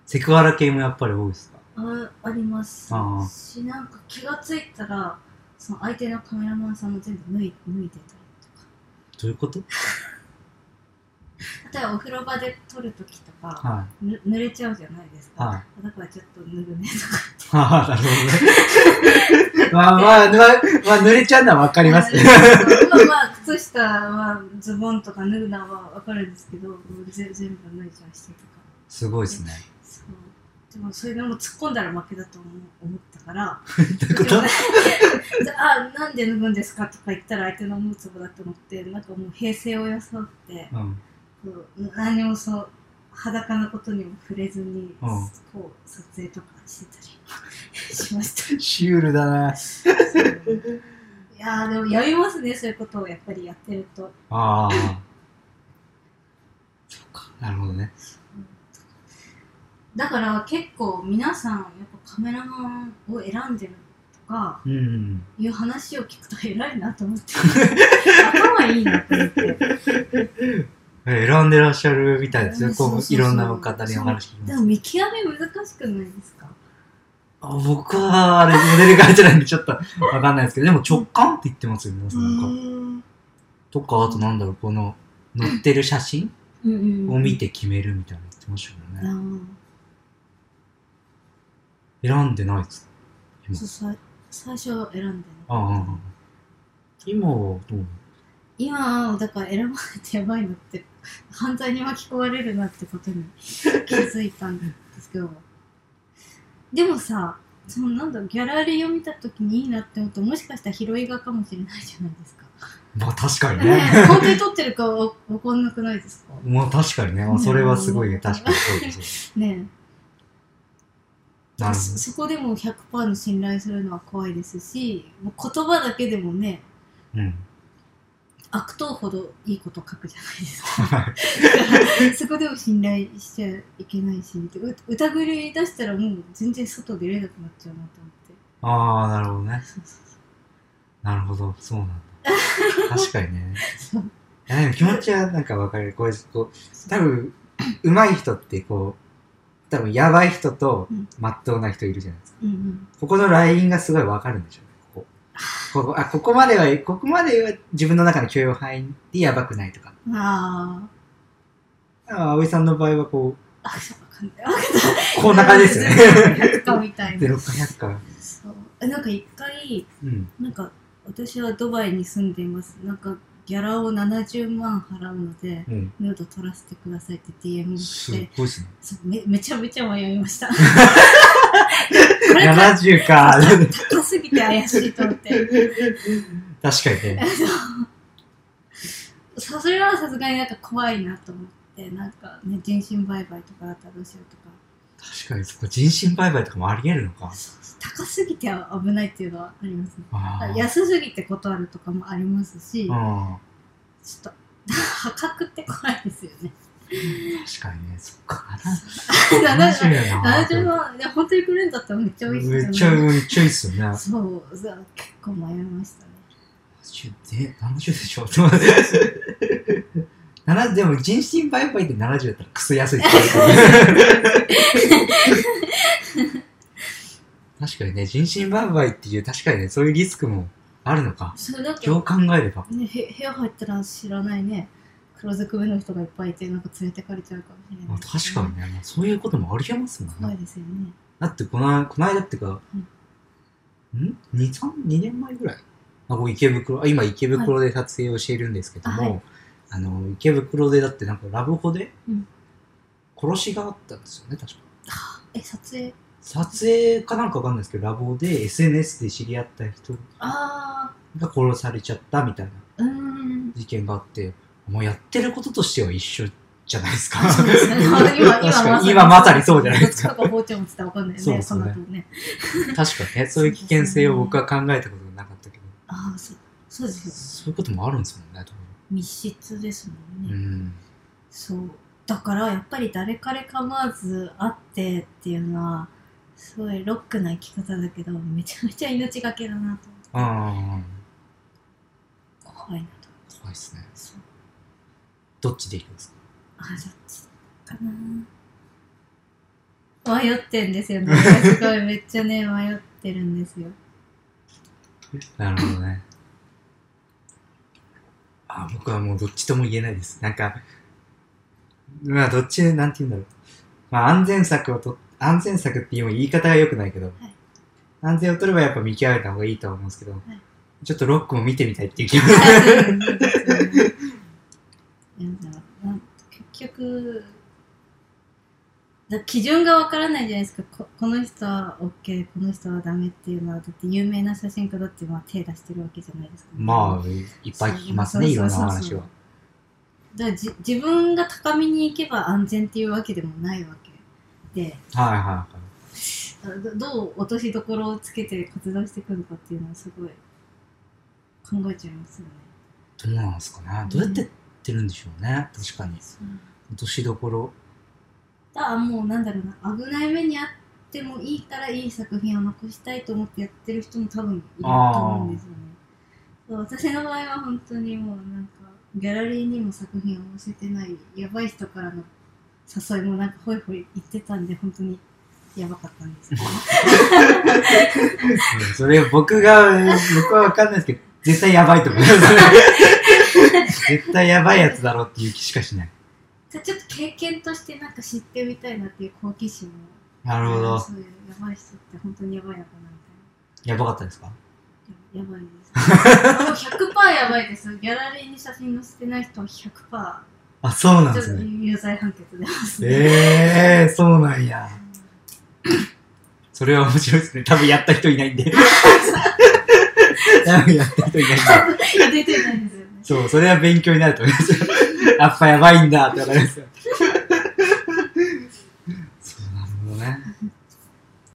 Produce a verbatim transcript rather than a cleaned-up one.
セクハラ系もやっぱり多いですか？ あ、ありますあし、なんか気がついたらその相手のカメラマンさんも全部脱い脱いでたりとか。 どういうこと？ 例えばお風呂場で撮るときとか、 はぬ濡れちゃうじゃないですか、 はい、 だからちょっと脱ぐねとかってああ、なるほどね。まあまあ、まあ、まあ、濡れちゃうのはわかりますね。 まあまあ靴下はズボンとか脱ぐのはわかるんですけど、ぜ全部脱いじゃう人とか。 すごいですね。 そうでもそれでも突っ込んだら負けだと思思ったからどういうこと？ あ、なんで脱ぐんですかとか言ったら相手の思うつぼだと思って、なんかもう平静を装って、 うん、 こう何もそう裸のことにも触れずに、 うん、 こう撮影とかしてたりしました。 シュールだな。 いやーでもやりますね、そういうことをやっぱりやってると。 ああ。そっか、なるほどね。 だから結構皆さんやっぱカメラマンを選んでるとかいう話を聞くと偉いなと思って頭いいなと思って選んでらっしゃるみたいですよ。こういろんな方にお話聞きます。 でも見極め難しくないですか？ あ、僕はあれモデルガイドなんでちょっとわかんないですけど、でも直感って言ってますよ皆さん。なんかとか、あとなんだろう、この載ってる写真を見て決めるみたいな言ってましたよね。うん、選んでないですか？ そうさ最初は選んでない。 ああ、今はどう？ 今だから選ばないとやばいなって、犯罪に巻き込まれるなってことに気づいたんですけどでもさ、そのなんだろう、ギャラリーを見たときにいいなって思うと、もしかしたら拾い画かもしれないじゃないですか。 まあ確かにね。 ね本当に撮ってるかわかんなくないですか？ まあ確かにね。まあ、それはすごいね。確かにそうです。 ねえ。 なるほど。 そこでも ひゃくパーセント の信頼するのは怖いですし、もう言葉だけでもね、うん、悪党ほどいいこと書くじゃないですか。そこでも信頼しちゃいけないし、疑い出したらもう全然外出れなくなっちゃうなと思って。 ああ、なるほどね。なるほど、そうなんだ。確かにね。いやでも気持ちはなんか分かる。こうこう多分上手い人ってこう多分やばい人とまっとうな人いるじゃないですか。うんうん、ここのラインがすごい分かるんでしょうね。ここここあここまではここまでは自分の中の許容範囲でやばくないとか。ああ。葵さんの場合はこう。あ、分かんない。こんな感じですよね。 ひゃくかみたいな。 ゼロかひゃくか。 そう。なんか一回、うん、なんか私はドバイに住んでいます。なんかギャラをななじゅうまん払うので、うん、ヌード撮らせてくださいって ディーエム して、すごいですね。め, めちゃめちゃ迷いました。 ななじゅうか。 高すぎて怪しいと思って。 確かにね。 それはさすがになんか怖いなと思って、なんかね、人身売買とかだったらどうしようとか。 確かにそこ人身売買とかもあり得るのか。 高すぎて危ないっていうのはありますね。安すぎて断るとかもありますし、ちょっと破格って怖いですよね。 確かにね、そっか。 ななじゅうまん、本当にくれるんだったらめっちゃ美味しいですよね。 めっちゃめっちゃいいっすよね。 そう、結構迷いましたね。 ななじゅうでしょでも人身売買でななじゅうだったらクソ安いです。確かにね、人身売買っていう確かにね、そういうリスクもあるのか。今日考えれば、 ね、部屋入ったら知らないね、黒ずくめの人がいっぱいいてなんか連れてかれちゃうかもしれない、ね。 確かにね、まあ、そういうこともありえますもんね。 怖いですよね。 だってこのこの間っていうか、うん、ん に, にねんまえぐらい。あ池袋今池袋で撮影をしているんですけども、はい、あの池袋でだってなんかラブホで殺しがあったんですよね、確か。 え、撮影撮影かなんかわかんないですけど、ラボで エスエヌエス で知り合った人が殺されちゃったみたいな事件があって、もうやってることとしては一緒じゃないですか。そうですね。今, 今, 今まさにそうじゃないですか。 どっちかが包丁持ってたらわかんないよね。そうですね。 確かにね、そういう危険性を僕は考えたことがなかったけど。 ああ、そう、そうですよ。 そういうこともあるんですもんね。 密室ですもんね。うん、そう。だからやっぱり誰彼構わず会ってっていうのはすごいロックな生き方だけど、めちゃめちゃ命がけだなと思って。ああ。怖いなと。 怖いですね。そう。どっちでいくんですか？ あ、どっちかな。 迷ってんですよね。すごいめっちゃね迷ってるんですよ。 なるほどね。あ、僕はもうどっちとも言えないです。なんか、まあどっちなんて言うんだろう。まあ安全策をと安全策っていう言い方が良くないけど、はい、安全を取ればやっぱ見極めた方がいいと思うんですけど、はい、ちょっとロックも見てみたいっていう気が結局だ基準がわからないじゃないですか。 こ, この人は OK この人はダメっていうのはだって有名な写真家だってまあ手出してるわけじゃないですか、ね、 まあいっぱい聞きますね、いろんな話は。 だからじ自分が高みに行けば安全っていうわけでもないわけで、 はいはいはい、 ど, どう落としどころをつけて活動していくのかっていうのはすごい考えちゃいますよね。 どうなんですかね、どうやってやってるんでしょうね、うん、確かに落としどころだからもうなんだろうな、危ない目にあってもいいからいい作品を残したいと思ってやってる人も多分いると思うんですよね。そう私の場合は本当にもうなんかギャラリーにも作品を載せてないやばい人からの誘いもなんかホイホイ言ってたんで本当にやばかったんですけどそれ僕が僕は分かんないですけど絶対やばいと思います絶対やばいやつだろうっていう気しかしない。 ちょっと経験としてなんか知ってみたいなっていう好奇心も。 なるほど。 そういうやばい人って本当にやばいのかなみたいな。やばかったですか？ や, やばいですもう ひゃくパーセント やばいです。ギャラリーに写真載せてない人は ひゃくパーセント。 あ、そうなんですね。 有罪判決出ますね。 ええー、そうなんや。それは面白いですね。多分やった人いないんで。多分やった人いないんで。 やった人いないんですよね。 そう、それは勉強になると思います。やっぱやばいんだってわかりますよ。